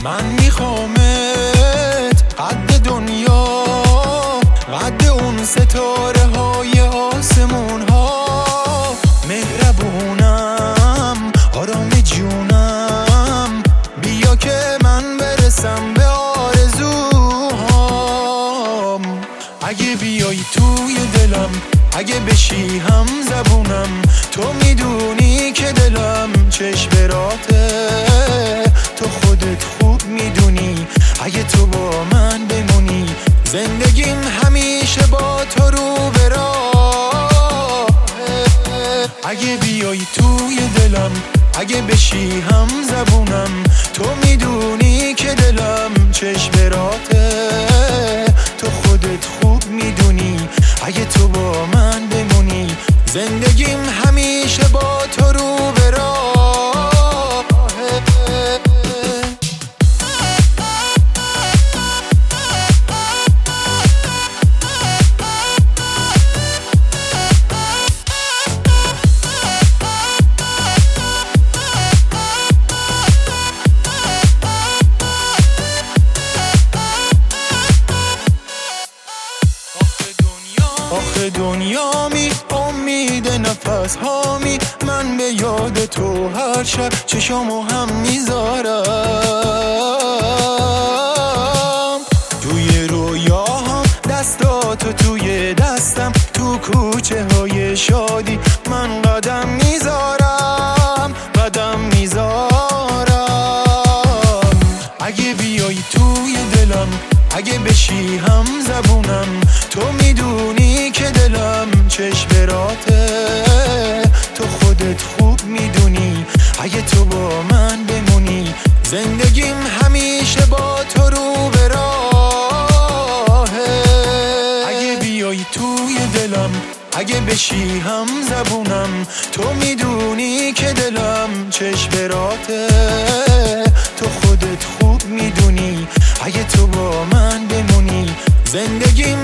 من میخوامت قد دنیا، قد اون ستاره های آسمون ها. مهربونم، آرام جونم، بیا که من برسم به آرزوهام. اگه بیای توی دلم، اگه بشی هم زبونم، تو میدونی که دلم چشمراته، تو خودت خوب میدونی. اگه تو با من بمونی، زندگیم همیشه با تو رو به راه. اگه بیای توی دلم، اگه بشی هم زبونم، تو میدونی که دلم چشمراته، تو خودت خوب میدونی. اگه تو با من بمونی، زندگیم همیشه با تو رو به راه. آخه دنیامی، امید نفس هامی، من به یاد تو هر شب چشامو هم میذارم. توی رویاهام دستاتو توی دستم، تو کوچه های شادی من قدم میذارم، قدم میذارم. اگه بیای توی دلم، اگه بشی هم زبونم، تو میدونی که دلم چشمراته، تو خودت خوب میدونی. اگه تو با من بمونی، زندگیم همیشه با تو رو به راه. اگه بیای توی دلم، اگه بشی هم زبونم، تو میدونی که دلم چشمراته، تو خودت خوب میدونی. اگه تو با من بمونی، زندگیم